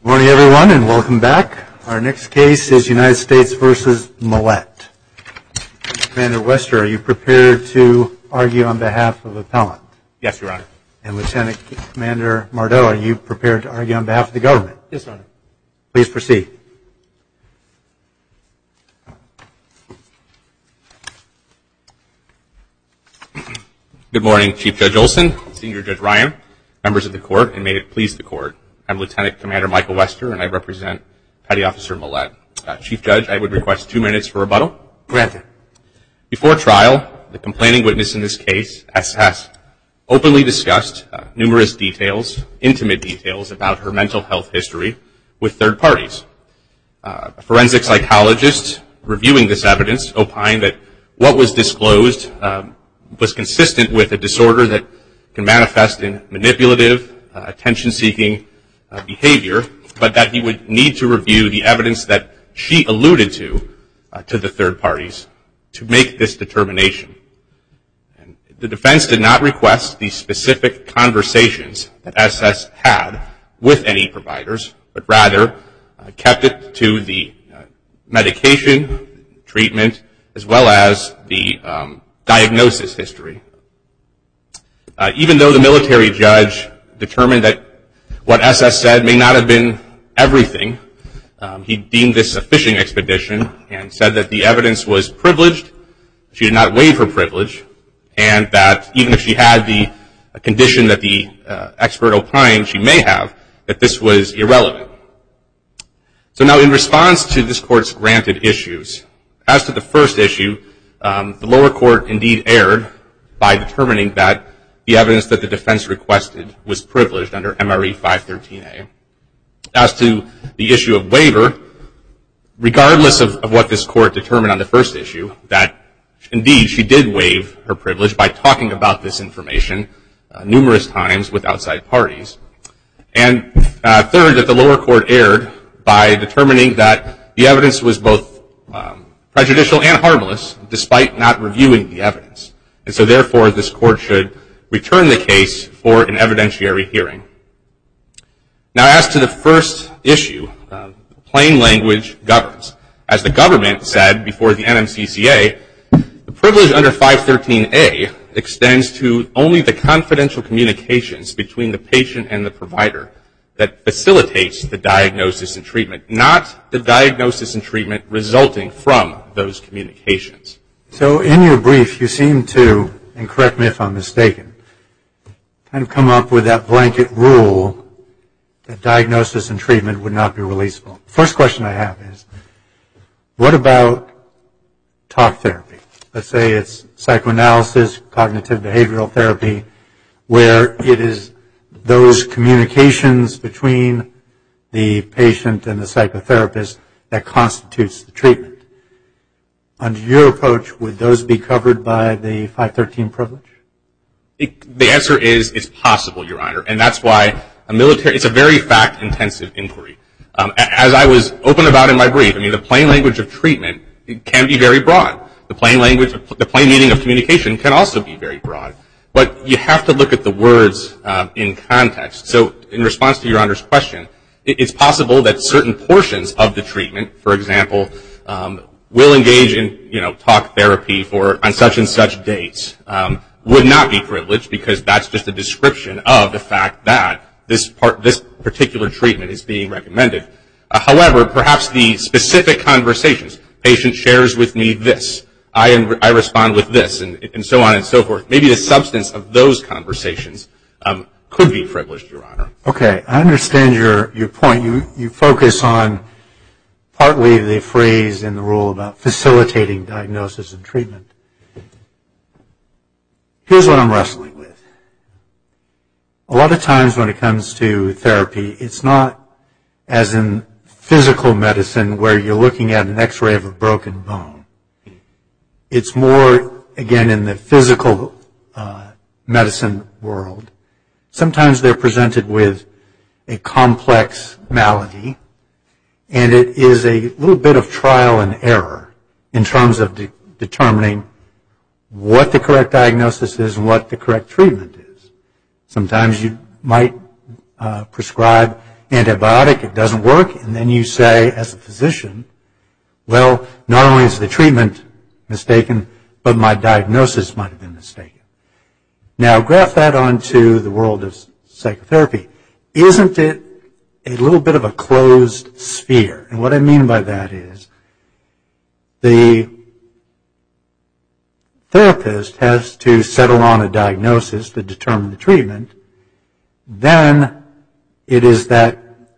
Good morning, everyone, and welcome back. Our next case is United States v. Millett. Commander Wester, are you prepared to argue on behalf of appellant? Yes, Your Honor. And Lieutenant Commander Mardeau, are you prepared to argue on behalf of the government? Yes, Your Honor. Please proceed. Good morning, Chief Judge Olson, Senior Judge Ryan, members of the court, and may it please the court. I'm Lieutenant Commander Michael Wester, and I represent Petty Officer Millett. Chief Judge, I would request 2 minutes for rebuttal. Granted. Before trial, the complaining witness in this case has openly discussed numerous details, intimate details, about her mental health history with third parties. A forensic psychologist reviewing this evidence opined that what was disclosed was consistent with a disorder that can manifest in manipulative, attention-seeking behavior, but that he would need to review the evidence that she alluded to the third parties to make this determination. And the defense did not request the specific conversations that SS had with any providers, but rather kept it to the medication, treatment, as well as the diagnosis history. Even though the military judge determined that what SS said may not have been everything, he deemed this a fishing expedition and said that the evidence was privileged, she did not waive her privilege, and that even if she had the condition that the expert opined she may have, that this was irrelevant. So now in response to this court's granted issues, as to the first issue, the lower court indeed erred by determining that the evidence that the defense requested was privileged under MRE 513A. As to the issue of waiver, regardless of what this court determined on the first issue, that indeed she did waive her privilege by talking about this information numerous times with outside parties. And third, that the lower court erred by determining that the evidence was both prejudicial and harmless, despite not reviewing the evidence. And so therefore, this court should return the case for an evidentiary hearing. Now as to the first issue, plain language governs. As the government said before the NMCCA, the privilege under 513A extends to only the confidential communications between the patient and the provider that facilitates the diagnosis and treatment, not the diagnosis and treatment resulting from those communications. So in your brief, you seem to, and correct me if I'm mistaken, kind of come up with that blanket rule that diagnosis and treatment would not be releasable. First question I have is, what about talk therapy? Let's say it's psychoanalysis, cognitive behavioral therapy, where it is those communications between the patient and the psychotherapist that constitutes the treatment. Under your approach, would those be covered by the 513 privilege? The answer is it's possible, Your Honor, and that's why it's a very fact-intensive inquiry. As I was open about in my brief, the plain language of treatment can be very broad. The plain meaning of communication can also be very broad. But you have to look at the words in context. So in response to Your Honor's question, it's possible that certain portions of the treatment, for example, will engage in talk therapy on such and such dates, would not be privileged because that's just a description of the fact that this particular treatment is being recommended. However, perhaps the specific conversations, patient shares with me this, I respond with this, and so on and so forth. Maybe the substance of those conversations could be privileged, Your Honor. Okay, I understand your point. You focus on partly the phrase in the rule about facilitating diagnosis and treatment. Here's what I'm wrestling with. A lot of times when it comes to therapy, it's not as in physical medicine where you're looking at an x-ray of a broken bone. It's more, again, in the physical medicine world. Sometimes they're presented with a complex malady, and it is a little bit of trial and error in terms of determining what the correct diagnosis is and what the correct treatment is. Sometimes you might prescribe antibiotic, it doesn't work, and then you say, as a physician, well, not only is the treatment mistaken, but my diagnosis might have been mistaken. Now, graph that onto the world of psychotherapy. Isn't it a little bit of a closed sphere? And what I mean by that is the therapist has to settle on a diagnosis to determine the treatment. Then it is that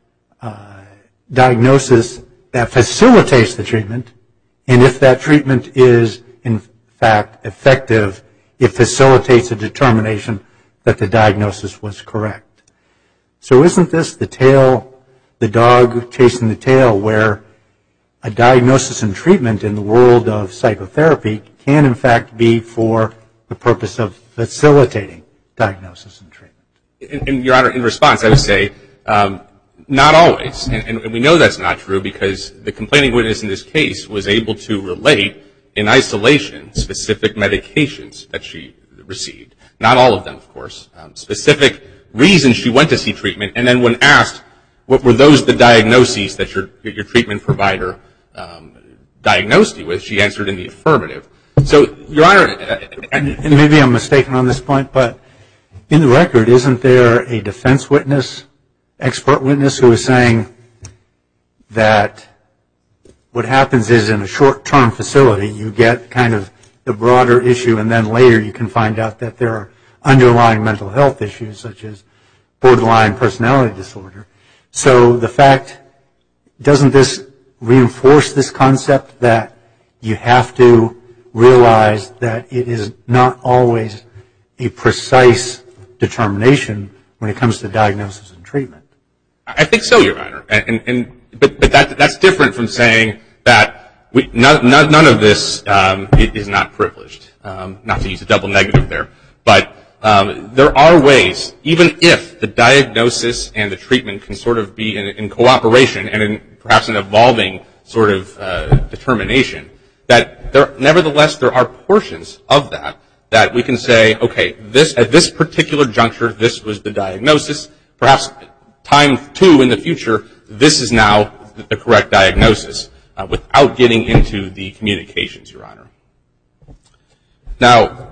diagnosis that facilitates the treatment, and if that treatment is in fact effective, it facilitates a determination that the diagnosis was correct. So isn't this the tail, the dog chasing the tail, where a diagnosis and treatment in the world of psychotherapy can in fact be for the purpose of facilitating diagnosis and treatment? And Your Honor, in response, I would say not always. And we know that's not true because the complaining witness in this case was able to relate in isolation specific medications that she received. Not all of them, of course. Specific reasons she went to see treatment, and then when asked, what were those the diagnoses that your treatment provider diagnosed you with, she answered in the affirmative. So, Your Honor, and maybe I'm mistaken on this point, but in the record, isn't there a defense witness, expert witness, who is saying that what happens is in a short-term facility, you get kind of the broader issue, and then later you can find out that there are underlying mental health issues such as borderline personality disorder. So the fact, doesn't this reinforce this concept that you have to realize that it is not always a precise determination when it comes to diagnosis and treatment? I think so, Your Honor. But that's different from saying that none of this is not privileged. Not to use a double negative there. But there are ways, even if the diagnosis and the treatment can sort of be in cooperation and in perhaps an evolving sort of determination, that nevertheless there are portions of that we can say, okay, at this particular juncture, this was the diagnosis. Perhaps time 2 in the future, this is now the correct diagnosis, without getting into the communications, Your Honor. Now,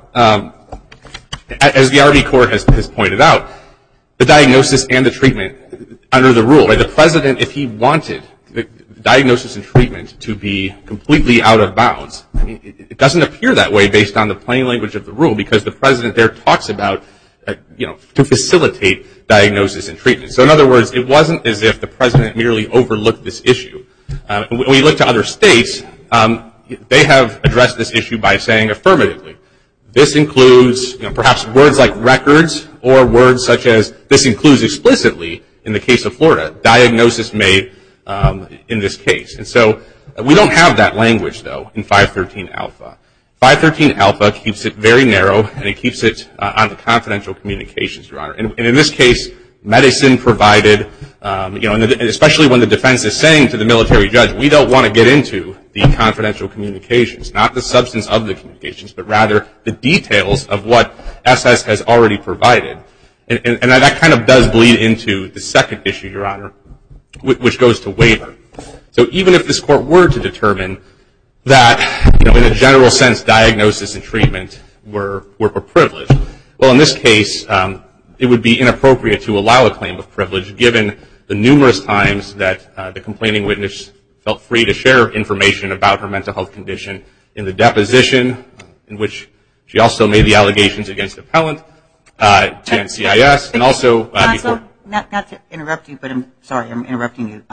as the RD Court has pointed out, the diagnosis and the treatment under the rule, right, the President, if he wanted the diagnosis and treatment to be completely out of bounds, I mean, it doesn't appear that way based on the plain language of the rule, because the President there talks about, to facilitate diagnosis and treatment. So in other words, it wasn't as if the President merely overlooked this issue. When we look to other states, they have addressed this issue by saying affirmatively. This includes, perhaps words like records, or words such as, this includes explicitly, in the case of Florida, diagnosis made in this case. And so we don't have that language, though, in 513 Alpha. 513 Alpha keeps it very narrow, and it keeps it on the confidential communications, Your Honor. And in this case, medicine provided, and especially when the defense is saying to the military judge, we don't want to get into the confidential communications, not the substance of the communications, but rather the details of what SS has already provided. And that kind of does bleed into the second issue, Your Honor, which goes to waiver. So even if this court were to determine that, in a general sense, diagnosis and treatment were privileged, well, in this case, it would be inappropriate to allow a claim of privilege, given the numerous times that the complaining witness felt free to share information about her mental health condition in the deposition, in which she also made the allegations against the appellant, to NCIS, and also before. Not to interrupt you, but I'm sorry, I'm interrupting you.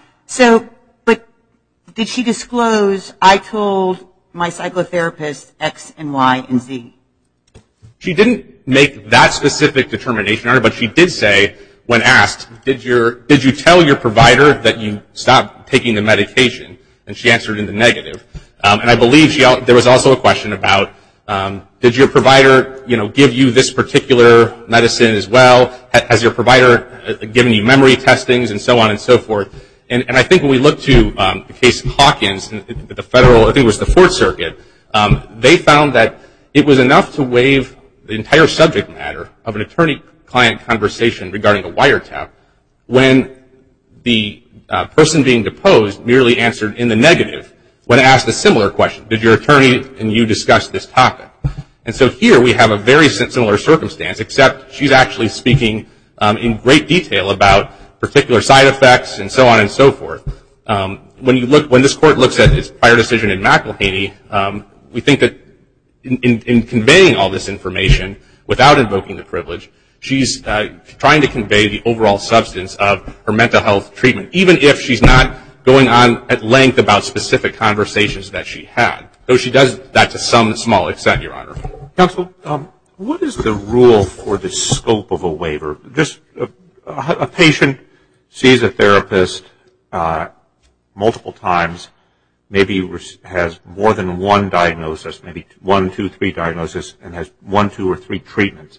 But did she disclose, I told my psychotherapist X and Y and Z? She didn't make that specific determination, Your Honor, but she did say, when asked, did you tell your provider that you stopped taking the medication? And she answered in the negative. And I believe there was also a question about, did your provider, give you this particular medicine as well? Has your provider given you memory testings and so on and so forth? And I think when we look to the case of Hawkins, the federal, I think it was the Fourth Circuit, they found that it was enough to waive the entire subject matter of an attorney-client conversation regarding a wiretap when the person being deposed merely answered in the negative when asked a similar question. Did your attorney and you discuss this topic? And so here we have a very similar circumstance, except she's actually speaking in great detail about particular side effects and so on and so forth. When this court looks at its prior decision in McElhaney, we think that in conveying all this information without invoking the privilege, she's trying to convey the overall substance of her mental health treatment, even if she's not going on at length about specific conversations that she had, though she does that to some small extent, Your Honor. Counsel, what is the rule for the scope of a waiver? Just a patient sees a therapist multiple times, maybe has more than one diagnosis, maybe 1, 2, 3 diagnoses, and has 1, 2, or 3 treatments.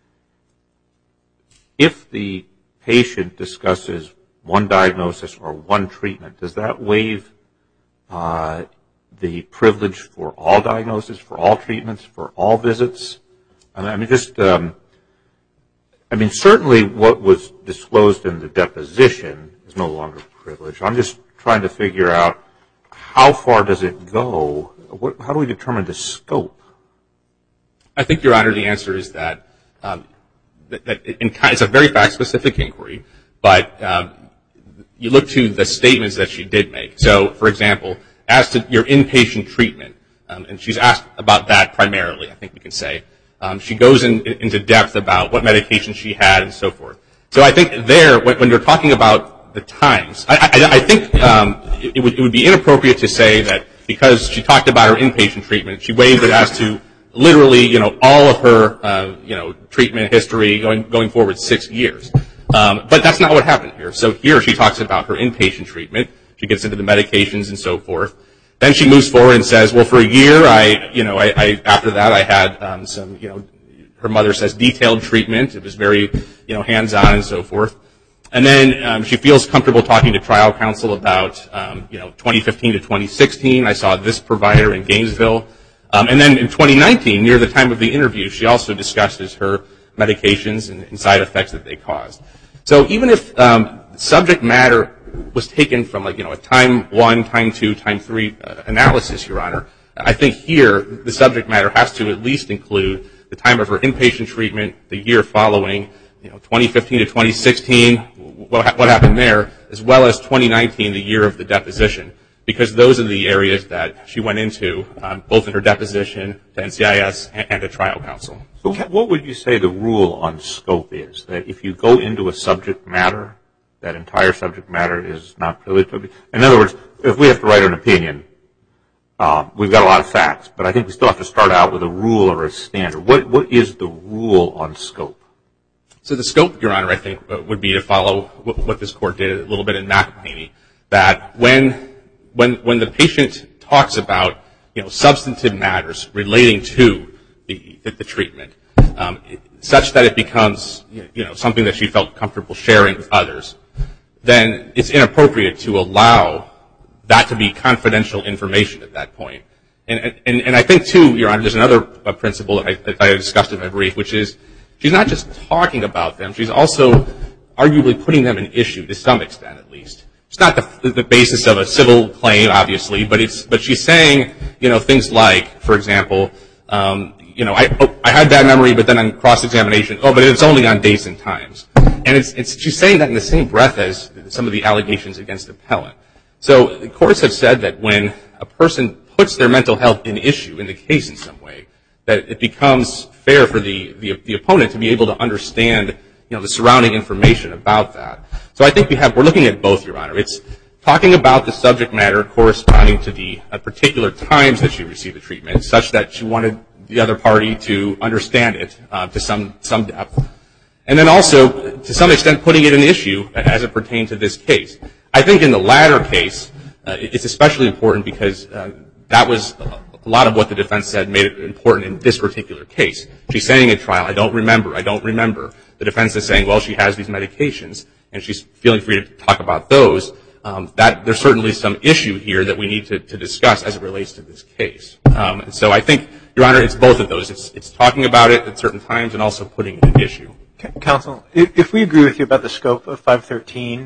If the patient discusses one diagnosis or one treatment, does that waive the privilege for all diagnoses, for all treatments, for all visits? Certainly what was disclosed in the deposition is no longer privileged. I'm just trying to figure out how far does it go? How do we determine the scope? I think, Your Honor, the answer is that it's a very fact-specific inquiry, but you look to the statements that she did make. So, for example, as to your inpatient treatment, and she's asked about that primarily, I think we can say. She goes into depth about what medication she had and so forth. So I think there, when you're talking about the times, I think it would be inappropriate to say that because she talked about her inpatient treatment, she waived it as to literally, all of her, treatment history going forward 6 years. But that's not what happened here. So here she talks about her inpatient treatment. She gets into the medications and so forth. Then she moves forward and says, well, for a year, after that, I had some, her mother says detailed treatment. It was very, hands-on and so forth. And then she feels comfortable talking to trial counsel about, 2015 to 2016. I saw this provider in Gainesville. And then in 2019, near the time of the interview, she also discusses her medications and side effects that they caused. So even if subject matter was taken from a time 1, time 2, time 3 analysis, Your Honor, I think here the subject matter has to at least include the time of her inpatient treatment, the year following, 2015 to 2016, what happened there, as well as 2019, the year of the deposition, because those are the areas that she went into, both in her deposition to NCIS and to trial counsel. So what would you say the rule on scope is? That if you go into a subject matter, that entire subject matter is not privileged? In other words, if we have to write an opinion, we've got a lot of facts, but I think we still have to start out with a rule or a standard. What is the rule on scope? So the scope, Your Honor, I think would be to follow what this court did a little bit in McElhaney, that when the patient talks about, substantive matters relating to the treatment, such that it becomes, something that she felt comfortable sharing with others, then it's inappropriate to allow that to be confidential information at that point. And I think, too, Your Honor, there's another principle that I discussed in my brief, which is she's not just talking about them, she's also arguably putting them in issue to some extent, at least. It's not the basis of a civil claim, obviously, but she's saying, things like, for example, I had bad memory, but then on cross-examination, but it's only on dates and times. And she's saying that in the same breath as some of the allegations against the appellant. So the courts have said that when a person puts their mental health in issue in the case in some way, that it becomes fair for the opponent to be able to understand, the surrounding information about that. So I think we're looking at both, Your Honor. It's talking about the subject matter corresponding to the particular times that she received the treatment, such that she wanted the other party to understand it to some depth. And then also, to some extent, putting it in issue as it pertained to this case. I think in the latter case, it's especially important because that was a lot of what the defense said made it important in this particular case. She's saying at trial, I don't remember. The defense is saying, well, she has these medications, and she's feeling free to talk about those. That there's certainly some issue here that we need to discuss as it relates to this case. And so I think, Your Honor, it's both of those. It's talking about it at certain times and also putting it in issue. Counsel, if we agree with you about the scope of 513,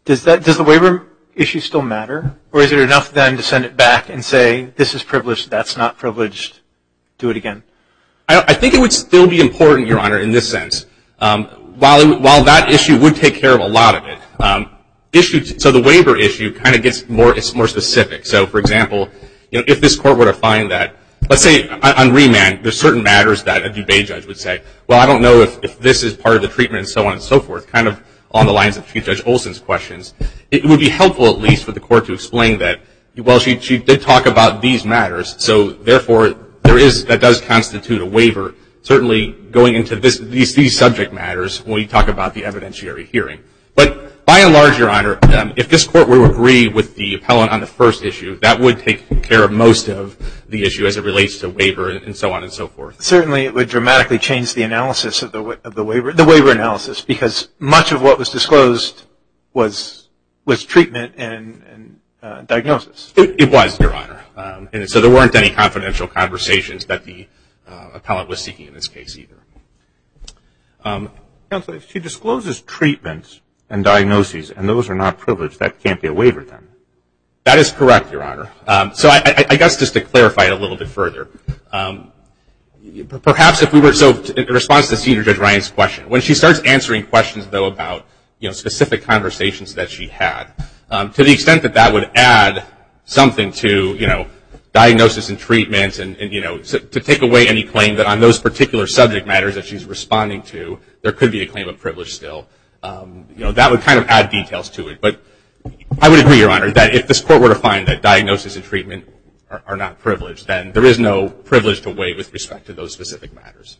Does the waiver issue still matter? Or is it enough then to send it back and say, this is privileged, that's not privileged, do it again? I think it would still be important, Your Honor, in this sense. While that issue would take care of a lot of it, so the waiver issue kind of gets more specific. So, for example, if this court were to find that, let's say on remand, there's certain matters that a Dubé judge would say, well, I don't know if this is part of the treatment and so on and so forth, kind of on the lines of Chief Judge Olson's questions. It would be helpful at least for the court to explain that, well, she did talk about these matters, so therefore that does constitute a waiver, certainly going into these subject matters when we talk about the evidentiary hearing. But by and large, Your Honor, if this court were to agree with the appellant on the first issue, that would take care of most of the issue as it relates to waiver and so on and so forth. Certainly it would dramatically change the analysis of the waiver analysis, because much of what was disclosed was treatment and diagnosis. It was, Your Honor. And so there weren't any confidential conversations that the appellant was seeking in this case either. Counsel, if she discloses treatments and diagnoses, and those are not privileged, that can't be a waiver then? That is correct, Your Honor. So I guess just to clarify it a little bit further, perhaps if we were, so in response to Senior Judge Ryan's question, when she starts answering questions, though, about specific conversations that she had, to the extent that that would add something to, diagnosis and treatment and to take away any claim that on those particular subject matters that she's responding to, there could be a claim of privilege still. That would kind of add details to it. But I would agree, Your Honor, that if this court were to find that diagnosis and treatment are not privileged, then there is no privilege to waive with respect to those specific matters.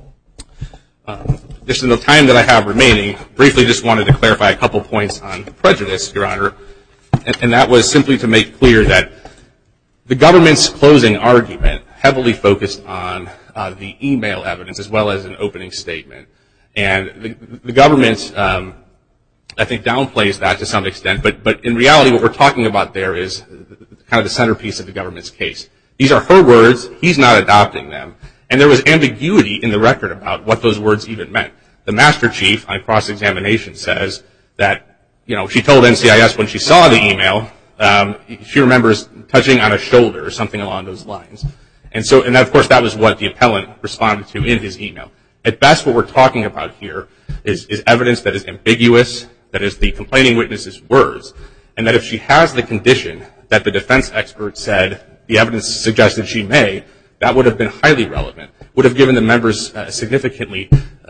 Just in the time that I have remaining, briefly just wanted to clarify a couple points on prejudice, Your Honor, and that was simply to make clear that the government's closing argument heavily focused on the email evidence as well as an opening statement. And the government, I think, downplays that to some extent, but in reality what we're talking about there is kind of the centerpiece of the government's case. These are her words. He's not adopting them. And there was ambiguity in the record about what those words even meant. The Master Chief on cross-examination says that, she told NCIS when she saw the email, she remembers touching on a shoulder or something along those lines. And of course that was what the appellant responded to in his email. At best what we're talking about here is evidence that is ambiguous, that is the complaining witness's words, and that if she has the condition that the defense expert said the evidence suggested she may, that would have been highly relevant, could have given the members a significantly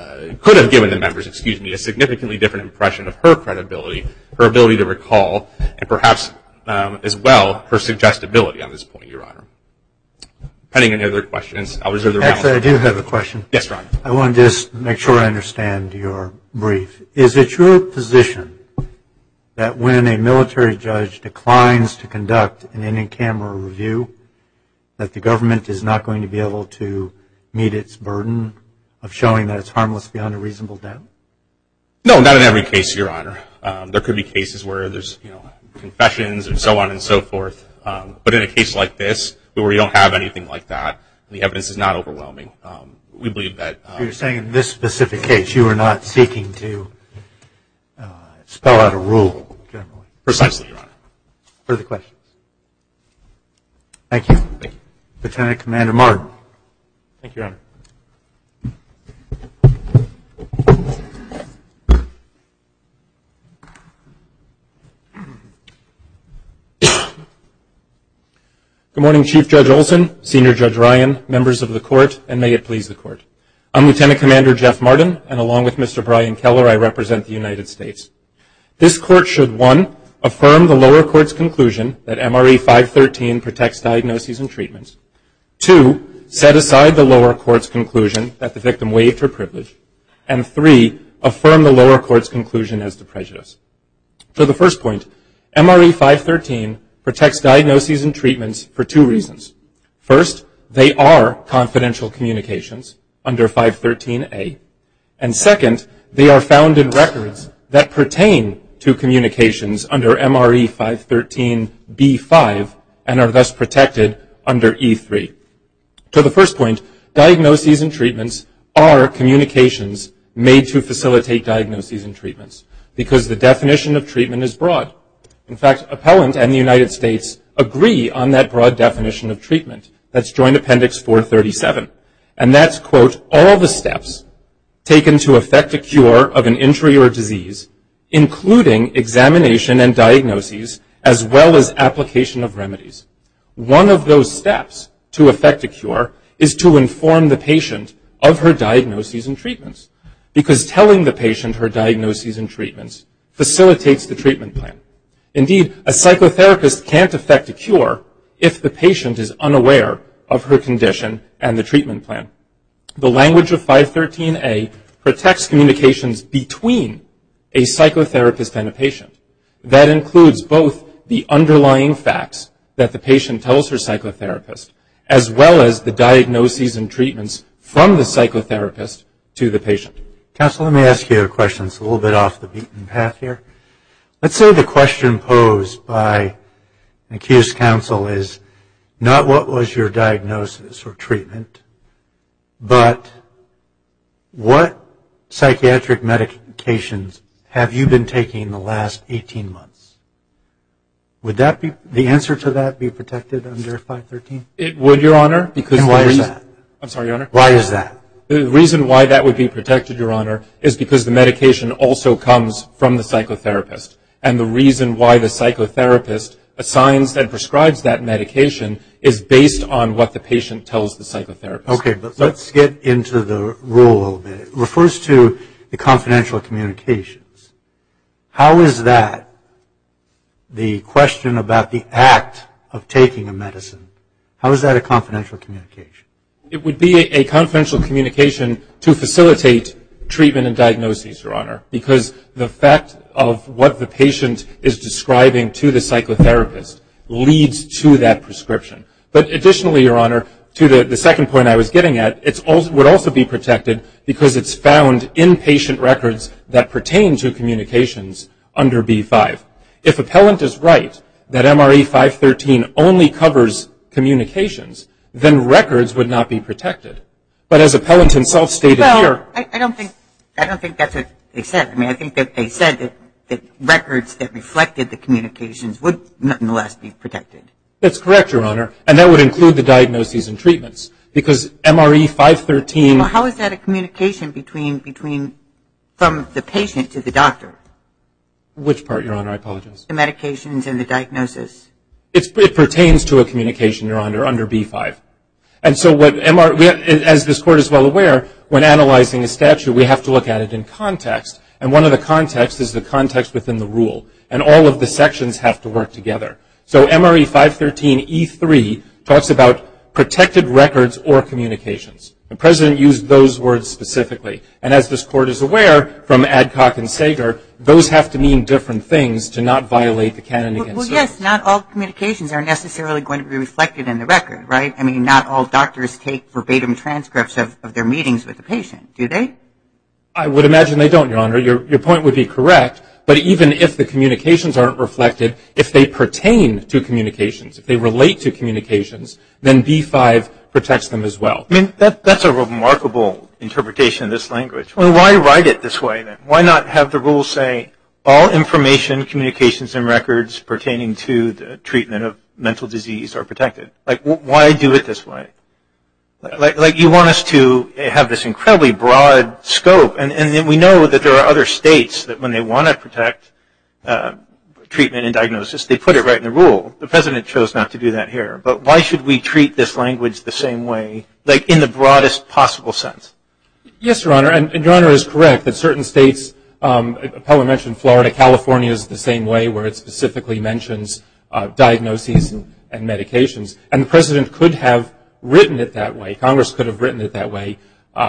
different impression of her credibility, her ability to recall, and perhaps as well her suggestibility on this point, Your Honor. Pending any other questions, I'll reserve the balance. Actually, I do have a question. Yes, Your Honor. I want to just make sure I understand your brief. Is it your position that when a military judge declines to conduct an in-camera review, that the government is not going to be able to meet its burden of showing that it's harmless beyond a reasonable doubt? No, not in every case, Your Honor. There could be cases where there's, confessions and so on and so forth. But in a case like this, where we don't have anything like that, the evidence is not overwhelming. We believe that. You're saying in this specific case, you are not seeking to spell out a rule, generally? Precisely, Your Honor. Further questions? Thank you. Thank you. Lieutenant Commander Martin. Thank you, Your Honor. Good morning, Chief Judge Olson, Senior Judge Ryan, members of the court, and may it please the court. I'm Lieutenant Commander Jeff Martin, and along with Mr. Brian Keller, I represent the United States. This court should, 1, affirm the lower court's conclusion that MRE 513 protects diagnoses and treatments. 2, set aside the lower court's conclusion that the victim waived her privilege. And 3, affirm the lower court's conclusion as to prejudice. For the first point, MRE 513 protects diagnoses and treatments for 2 reasons. First, they are confidential communications under 513A. And second, they are found in records that pertain to communications under MRE 513B5 and are thus protected under E3. To the first point, diagnoses and treatments are communications made to facilitate diagnoses and treatments. because the definition of treatment is broad. In fact, appellant and the United States agree on that broad definition of treatment. That's Joint Appendix 437. And that's, quote, all the steps taken to effect a cure of an injury or disease, including examination and diagnoses, as well as application of remedies. One of those steps to effect a cure is to inform the patient of her diagnoses and treatments, because telling the patient her diagnoses and treatments facilitates the treatment plan. Indeed, a psychotherapist can't effect a cure if the patient is unaware of her condition and the treatment plan. The language of 513A protects communications between a psychotherapist and a patient. That includes both the underlying facts that the patient tells her psychotherapist, as well as the diagnoses and treatments from the psychotherapist to the patient. Counsel, let me ask you a question. It's a little bit off the beaten path here. Let's say the question posed by an accused counsel is not what was your diagnosis or treatment, but what psychiatric medications have you been taking in the last 18 months? Would that be the answer to that be protected under 513? It would, Your Honor, because and why is that? I'm sorry, Your Honor. Why is that? The reason why that would be protected, Your Honor, is because the medication also comes from the psychotherapist. And the reason why the psychotherapist assigns and prescribes that medication is based on what the patient tells the psychotherapist. Okay, but let's get into the rule a little bit. It refers to the confidential communications. How is that the question about the act of taking a medicine? How is that a confidential communication? It would be a confidential communication to facilitate treatment and diagnoses, Your Honor, because the fact of what the patient is describing to the psychotherapist leads to that prescription. But additionally, Your Honor, to the second point I was getting at, it would also be protected because it's found in patient records that pertain to communications under B5. If appellant is right that MRE 513 only covers communications, then records would not be protected. But as appellant himself stated here... I don't think that's what they said. I mean, I think that they said that records that reflected the communications would nonetheless be protected. That's correct, Your Honor. And that would include the diagnoses and treatments. Because MRE 513... Well, how is that a communication from the patient to the doctor? Which part, Your Honor? I apologize. The medications and the diagnosis. It pertains to a communication, Your Honor, under B5. And so as this Court is well aware, when analyzing a statute, we have to look at it in context. And one of the contexts is the context within the rule. And all of the sections have to work together. So MRE 513E3 talks about protected records or communications. The President used those words specifically. And as this Court is aware from Adcock and Sager, those have to mean different things to not violate the canon against service. Well, yes, not all communications are necessarily going to be reflected in the record, right? I mean, not all doctors take verbatim transcripts of their meetings with the patient, do they? I would imagine they don't, Your Honor. Your point would be correct. But even if the communications aren't reflected, if they pertain to communications, if they relate to communications, then B5 protects them as well. I mean, that's a remarkable interpretation of this language. Well, why write it this way then? Why not have the rule say all information, communications, and records pertaining to the treatment of mental disease are protected? Like, why do it this way? Like you want us to have this incredibly broad scope, and then we know that there are other states that when they want to protect treatment and diagnosis, they put it right in the rule. The President chose not to do that here. But why should we treat this language the same way, like in the broadest possible sense? Yes, Your Honor, and Your Honor is correct that certain states, Appellant mentioned Florida, California is the same way, where it specifically mentions diagnoses and medications. And the President could have written it that way. Congress could have written it that way.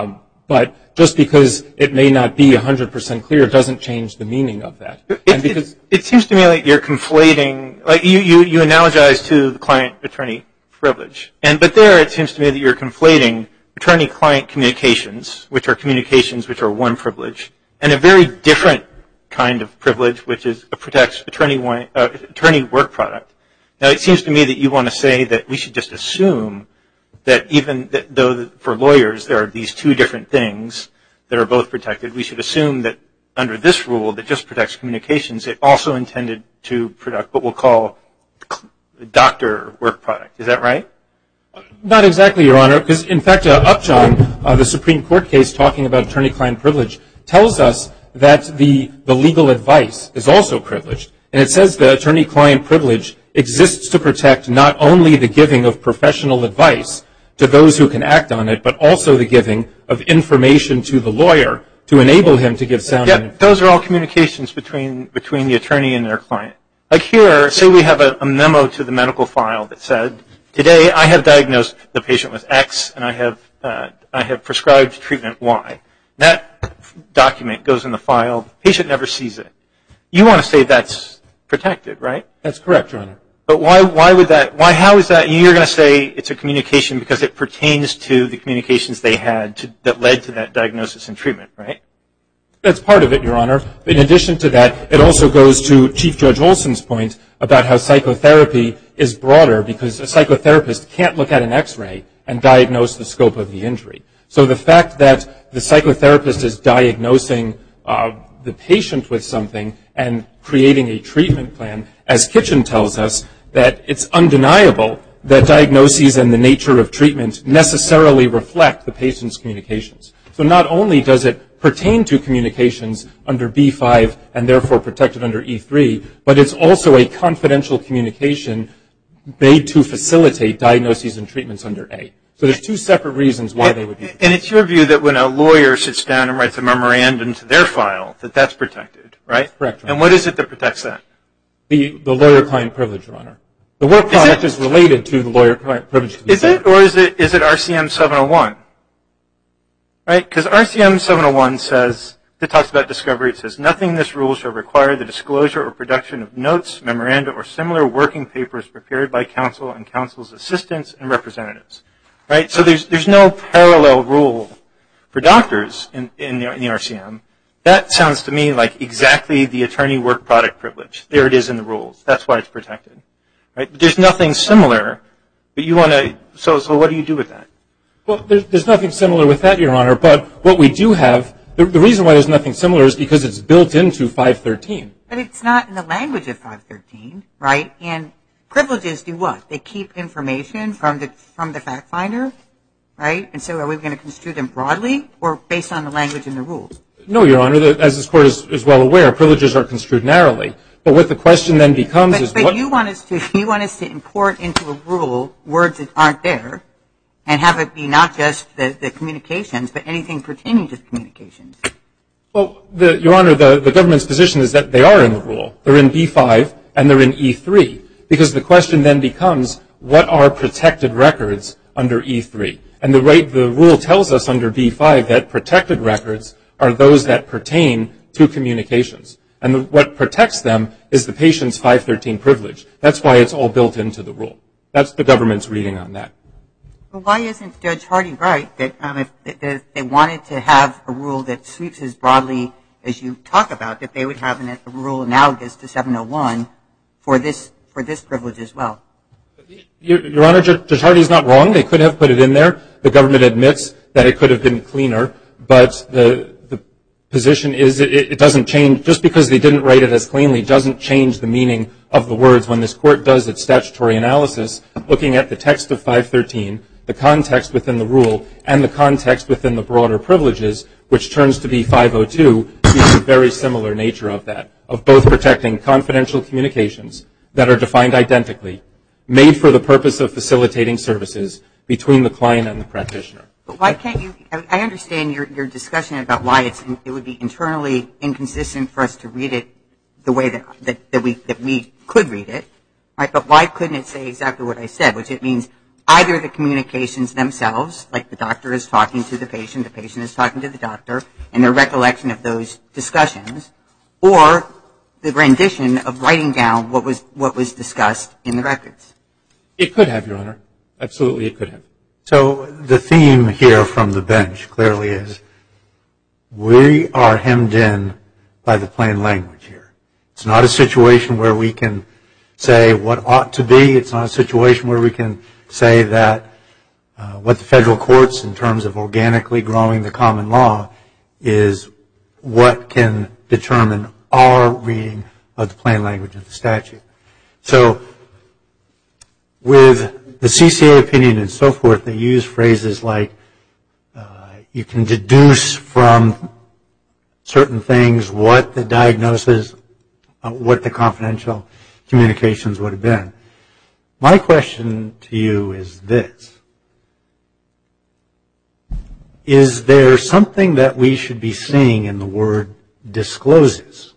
But just because it may not be 100% clear doesn't change the meaning of that. It seems to me like you're conflating, like you analogize to the client-attorney privilege. But there it seems to me that you're conflating attorney-client communications, which are one privilege, and a very different kind of privilege, which protects attorney work product. Now, it seems to me that you want to say that we should just assume that even though for lawyers there are these two different things that are both protected, we should assume that under this rule that just protects communications, it also intended to protect what we'll call doctor work product. Is that right? Not exactly, Your Honor, because in fact, Upjohn, the Supreme Court case talking about attorney-client privilege, tells us that the legal advice is also privileged. And it says the attorney-client privilege exists to protect not only the giving of professional advice to those who can act on it, but also the giving of information to the lawyer to enable him to give sound information. Those are all communications between the attorney and their client. Like here, say we have a memo to the medical file that said, today I have diagnosed the patient with X and I have prescribed treatment Y. That document goes in the file. The patient never sees it. You want to say that's protected, right? That's correct, Your Honor. But how is that? You're going to say it's a communication because it pertains to the communications they had that led to that diagnosis and treatment, right? That's part of it, Your Honor. In addition to that, it also goes to Chief Judge Olson's point about how psychotherapy is broader because a psychotherapist can't look at an X-ray and diagnose the scope of the injury. So the fact that the psychotherapist is diagnosing the patient with something and creating a treatment plan, as Kitchen tells us, that it's undeniable that diagnoses and the nature of treatment necessarily reflect the patient's communications. So not only does it pertain to communications under B5 and therefore protected under E3, but it's also a confidential communication made to facilitate diagnoses and treatments under A. So there's two separate reasons why they would be protected. And it's your view that when a lawyer sits down and writes a memorandum to their file, that that's protected, right? Correct, Your Honor. And what is it that protects that? The lawyer-client privilege, Your Honor. The work product is related to the lawyer-client privilege. Is it, or is it RCM 701? Right? Because RCM 701 says, it talks about discovery, it says, nothing in this rule shall require the disclosure or production of notes, memoranda, or similar working papers prepared by counsel and counsel's assistants and representatives. Right? So there's no parallel rule for doctors in the RCM. That sounds to me like exactly the attorney work product privilege. There it is in the rules. That's why it's protected. Right? But there's nothing similar, but you want to, so what do you do with that? Well, there's nothing similar with that, Your Honor, but what we do have, the reason why there's nothing similar is because it's built into 513. But it's not in the language of 513, right? And privileges do what? They keep information from the fact finder, right? And so are we going to construe them broadly or based on the language in the rules? No, Your Honor. As this Court is well aware, privileges are construed narrowly. But what the question then becomes is what... But you want us to import into a rule words that aren't there and have it be not just the communications, but anything pertaining to the communications. Well, Your Honor, the government's position is that they are in the rule. They're in B5 and they're in E3. Because the question then becomes, what are protected records under E3? And the rule tells us under B5 that protected records are those that pertain to communications. And what protects them is the patient's 513 privilege. That's why it's all built into the rule. That's the government's reading on that. Well, why isn't Judge Hardy right that if they wanted to have a rule that sweeps as broadly as you talk about, that they would have a rule analogous to 701 for this privilege as well? Your Honor, Judge Hardy is not wrong. They could have put it in there. The government admits that it could have been cleaner. But the position is it doesn't change. Just because they didn't write it as cleanly doesn't change the meaning of the words. When this Court does its statutory analysis, looking at the text of 513, the context within the rule, and the context within the broader privileges, which turns to be 502, is a very similar nature of that, of both protecting confidential communications that are defined identically, made for the purpose of facilitating services between the client and the practitioner. But why can't you, I understand your discussion about why it would be internally inconsistent for us to read it the way that we could read it, right? But why couldn't it say exactly what I said, which it means either the communications themselves, like the doctor is talking to the patient is talking to the doctor, and their recollection of those discussions, or the rendition of writing down what was discussed in the records? It could have, Your Honor. Absolutely, it could have. So the theme here from the bench clearly is we are hemmed in by the plain language here. It's not a situation where we can say what ought to be. It's not a situation where we can say that what the federal courts, in terms of organically growing the common law, is what can determine our reading of the plain language of the statute. So with the CCA opinion and so forth, they use phrases like you can deduce from certain things what the diagnosis, what the confidential communications would have been. My question to you is this. Is there something that we should be seeing in the word discloses?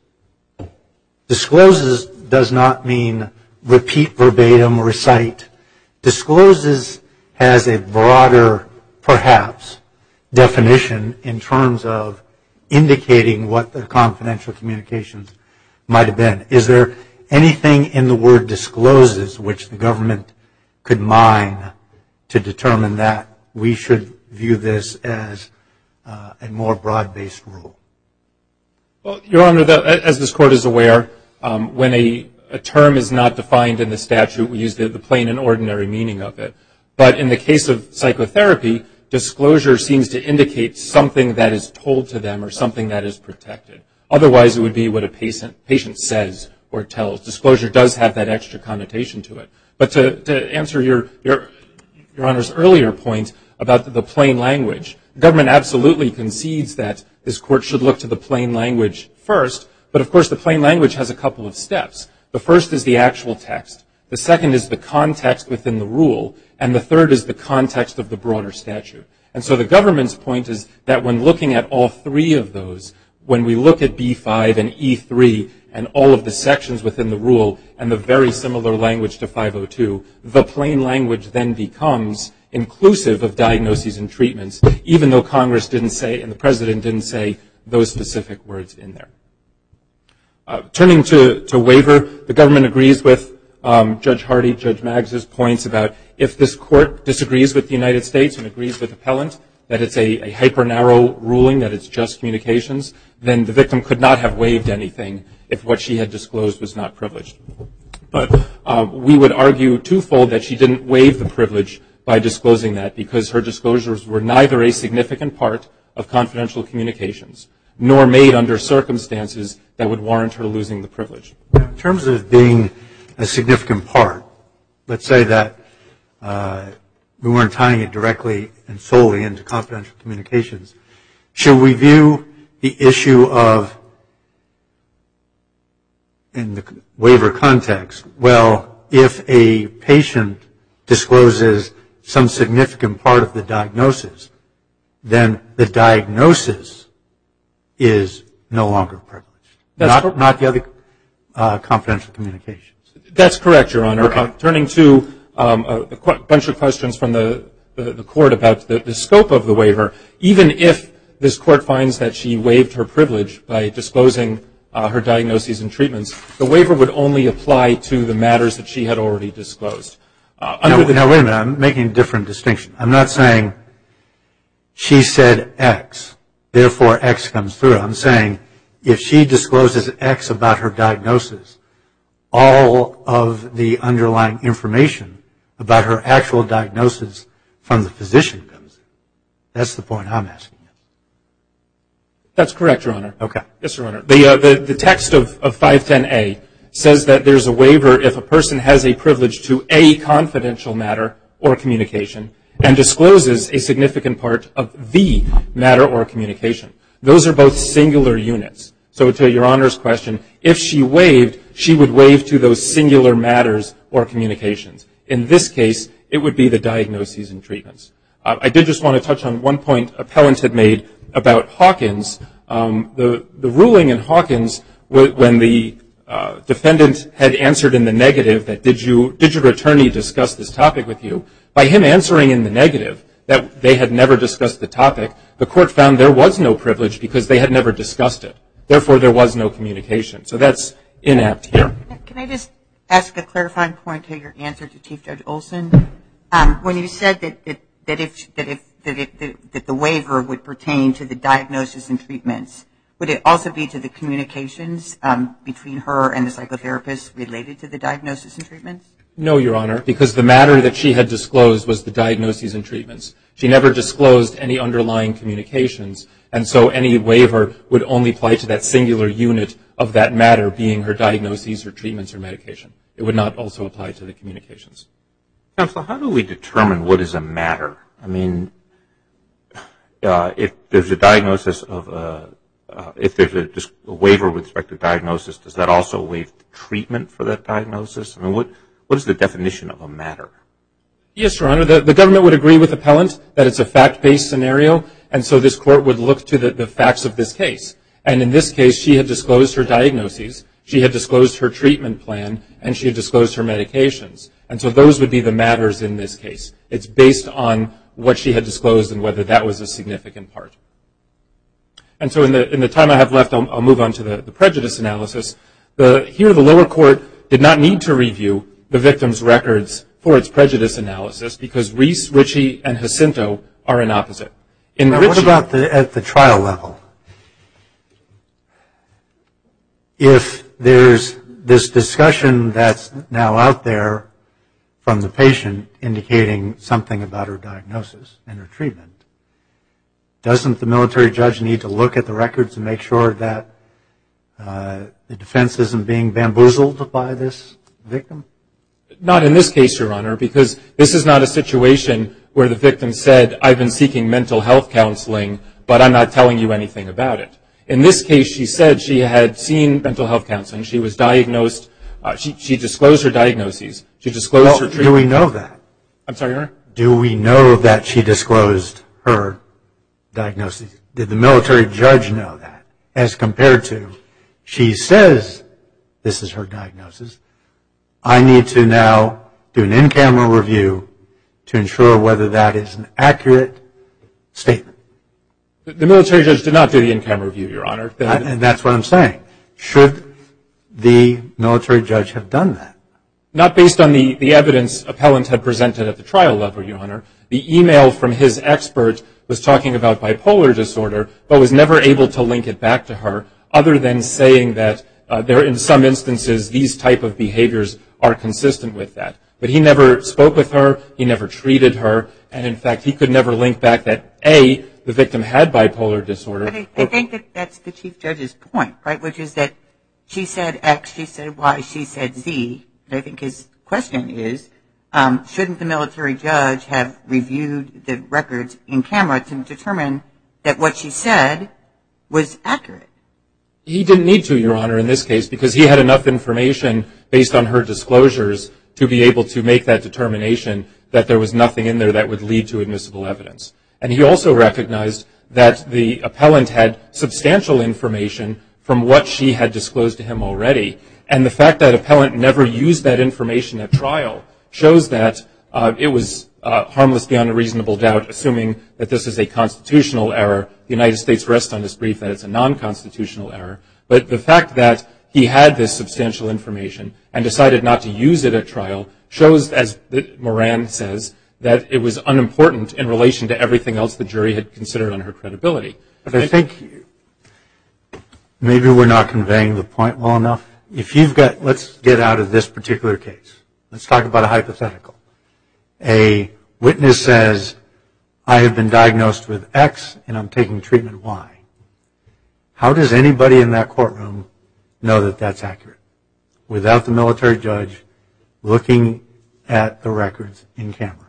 Discloses does not mean repeat verbatim, recite. Discloses has a broader, perhaps, definition in terms of indicating what the confidential communications might have been. Is there anything in the word discloses which the government could mine to determine that we should view this as a more broad-based rule? Well, Your Honor, as this Court is aware, when a term is not defined in the statute, we use the plain and ordinary meaning of it. But in the case of psychotherapy, disclosure seems to indicate something that is told to them or something that is protected. Otherwise, it would be what a patient says or tells. Disclosure does have that extra connotation to it. But to answer Your Honor's earlier point about the plain language, the government absolutely concedes that this Court should look to the plain language first. But, of course, the plain language has a couple of steps. The first is the actual text. The second is the context within the rule. And the third is the context of the broader statute. And so the government's point is that when looking at all three of those, when we look at B5 and E3 and all of the sections within the rule and the very similar language to 502, the plain language then becomes inclusive of diagnoses and treatments, even though Congress didn't say and the President didn't say those specific words in there. Turning to waiver, the government agrees with Judge Hardy, Judge Maggs's points about if this Court disagrees with the United States and agrees with appellant that it's a hyper-narrow ruling, that it's just communications, then the victim could not have waived anything if what she had disclosed was not privileged. But we would argue twofold that she didn't waive the privilege by disclosing that because her disclosures were neither a significant part of confidential communications nor made under circumstances that would warrant her losing the privilege. In terms of being a significant part, let's say that we weren't tying it directly and solely into confidential communications. Should we view the issue of, in the waiver context, well, if a patient discloses some significant part of the diagnosis, then the diagnosis is no longer privileged, not the other confidential communications. That's correct, Your Honor. Okay. Turning to a bunch of questions from the Court about the scope of the waiver, even if this Court finds that she waived her privilege by disclosing her diagnoses and treatments, the waiver would only apply to the matters that she had already disclosed. Now, wait a minute. I'm making a different distinction. I'm not saying she said X, therefore X comes through. I'm saying if she discloses X about her diagnosis, all of the underlying information about her actual diagnosis from the physician comes in. That's the point I'm asking you. That's correct, Your Honor. Okay. Yes, Your Honor. The text of 510A says that there's a waiver if a person has a privilege to a confidential matter or communication and discloses a significant part of the matter or communication. Those are both singular units. So to Your Honor's question, if she waived, she would waive to those singular matters or communications. In this case, it would be the diagnoses and treatments. I did just want to touch on one point appellant had made about Hawkins. The ruling in Hawkins, when the defendant had answered in the negative that did your attorney discuss this topic with you, by him answering in the negative that they had never discussed the topic, the Court found there was no privilege because they had never discussed it. Therefore, there was no communication. So that's inapt here. Can I just ask a clarifying point to your answer to Chief Judge Olson? When you said that the waiver would pertain to the diagnosis and treatments, would it also be to the communications between her and the psychotherapist related to the diagnosis and treatments? No, Your Honor, because the matter that she had disclosed was the diagnoses and treatments. She never disclosed any underlying communications, and so any waiver would only apply to that singular unit of that matter being her diagnoses or treatments or medication. It would not also apply to the communications. Counsel, how do we determine what is a matter? I mean, if there's a diagnosis of if there's just a waiver with respect to diagnosis, does that also waive treatment for that diagnosis? I mean, what is the definition of a matter? Yes, Your Honor. The government would agree with appellant that it's a fact-based scenario, and so this court would look to the facts of this case. And in this case, she had disclosed her diagnoses, she had disclosed her treatment plan, and she had disclosed her medications. And so those would be the matters in this case. It's based on what she had disclosed and whether that was a significant part. And so in the time I have left, I'll move on to the prejudice analysis. Here, the lower court did not need to review the victim's records for its prejudice analysis because Reese, Ritchie, and Jacinto are an opposite. What about at the trial level? If there's this discussion that's now out there from the patient indicating something about her diagnosis and her treatment, doesn't the military judge need to look at the records and make sure that the defense isn't being bamboozled by this victim? Not in this case, Your Honor, because this is not a situation where the victim said, I've been seeking mental health counseling, but I'm not telling you anything about it. In this case, she said she had seen mental health counseling. She was diagnosed. She disclosed her diagnoses. She disclosed her treatment. Do we know that? I'm sorry, Your Honor? Do we know that she disclosed her diagnoses? Did the military judge know that? As compared to, she says this is her diagnosis. I need to now do an in-camera review to ensure whether that is an accurate statement. The military judge did not do the in-camera review, Your Honor. And that's what I'm saying. Should the military judge have done that? Not based on the evidence appellant had presented at the trial level, Your Honor. The email from his expert was talking about bipolar disorder, but was never able to link it back to her, other than saying that there, in some instances, these type of behaviors are consistent with that. But he never spoke with her, he never treated her, and in fact, he could never link back that, A, the victim had bipolar disorder. But I think that that's the Chief Judge's point, right, which is that she said X, she said Y, she said Z. And I think his question is, shouldn't the military judge have reviewed the records in camera to determine that what she said was accurate? He didn't need to, Your Honor, in this case, because he had enough information based on her disclosures to be able to make that determination that there was nothing in there that would lead to admissible evidence. And he also recognized that the appellant had substantial information from what she had disclosed to him already. And the fact that appellant never used that information at trial shows that it was harmless beyond a reasonable doubt, assuming that this is a constitutional error. The United States rests on this brief that it's a non-constitutional error. But the fact that he had this substantial information and decided not to use it at trial shows, as Moran says, that it was unimportant in relation to everything else the jury had considered on her credibility. But I think maybe we're not conveying the point well enough. If you've got, let's get out of this particular case. Let's talk about a hypothetical. A witness says, I have been diagnosed with X and I'm taking treatment Y. How does anybody in that courtroom know that that's accurate without the military judge looking at the records in camera?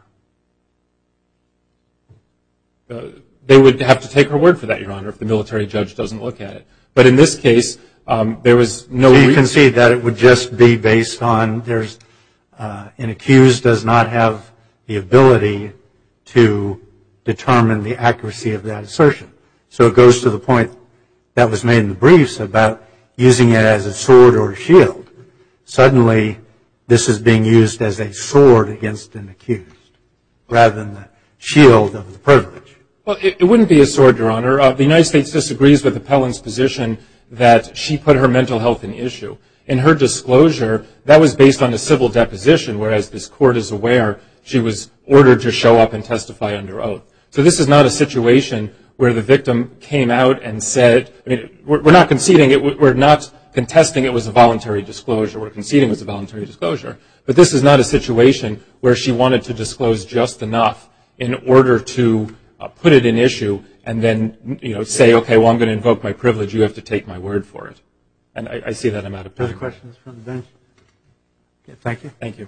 They would have to take her word for that, Your Honor, if the military judge doesn't look at it. But in this case, there was no reason. So you concede that it would just be based on an accused does not have the ability to determine the accuracy of that assertion. So it goes to the point that was made in the briefs about using it as a sword or a shield. Suddenly, this is being used as a sword against an accused rather than the shield of the privilege. Well, it wouldn't be a sword, Your Honor. The United States disagrees with appellant's position that she put her mental health in issue. In her disclosure, that was based on a civil deposition, whereas this court is aware she was ordered to show up and testify under oath. So this is not a situation where the victim came out and said, I mean, we're not conceding it, we're not contesting it was a voluntary disclosure, we're conceding it was a voluntary disclosure, but this is not a situation where she wanted to disclose just enough in order to put it in issue and then, say, okay, well, I'm going to invoke my privilege, you have to take my word for it. And I see that I'm out of time. Other questions from the bench? Okay, thank you. Thank you.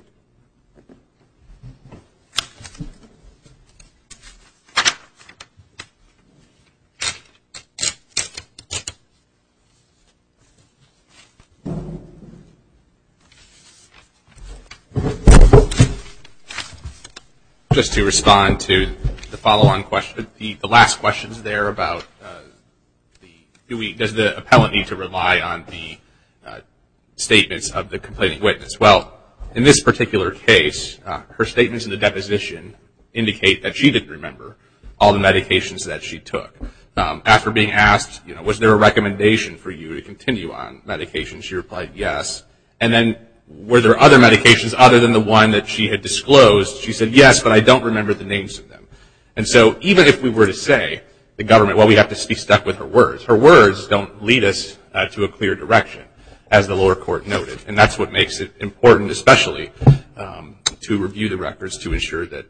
Just to respond to the follow-on question, the last questions there about does the appellant need to rely on the statements of the complaining witness? Well, in this particular case, her statements in the deposition indicate that she didn't remember all the medications that she took. After being asked, was there a recommendation for you to continue on medication, she replied yes. And then, were there other medications other than the one that she had disclosed? She said yes, but I don't remember the names of them. And so even if we were to say, the government, well, we have to be stuck with her words don't lead us to a clear direction, as the lower court noted. And that's what makes it important, especially to review the records to ensure that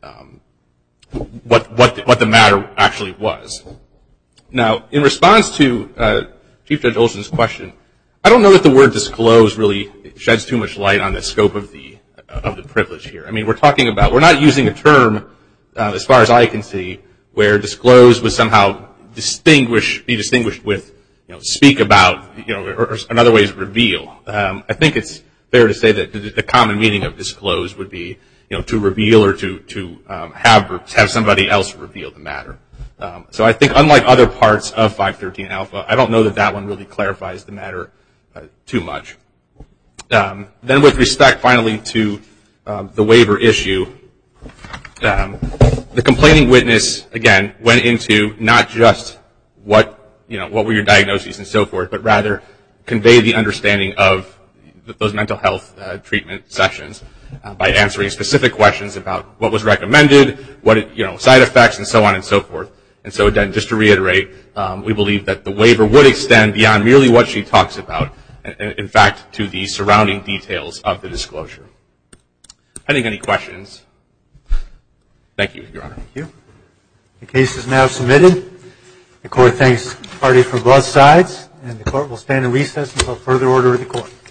what the matter actually was. Now, in response to Chief Judge Olson's question, I don't know that the word disclose really sheds too much light on the scope of the privilege here. I mean, we're not using a term, as far as I can see, where disclose would somehow be distinguished with, speak about, or in other ways reveal. I think it's fair to say that the common meaning of disclose would be, to reveal or to have somebody else reveal the matter. So I think unlike other parts of 513 Alpha, I don't know that one really clarifies the matter too much. Then with respect, finally, to the waiver issue, the complaining witness, again, went into not just what were your diagnoses and so forth, but rather conveyed the understanding of those mental health treatment sessions by answering specific questions about what was recommended, side effects, and so on and so forth. And so, again, just to reiterate, we believe that the waiver would extend beyond merely what she talks about, in fact, to the surrounding details of the disclosure. I think any questions? Thank you, Your Honor. Thank you. The case is now submitted. The court thanks the party for both sides, and the court will stand in recess until further order of the court.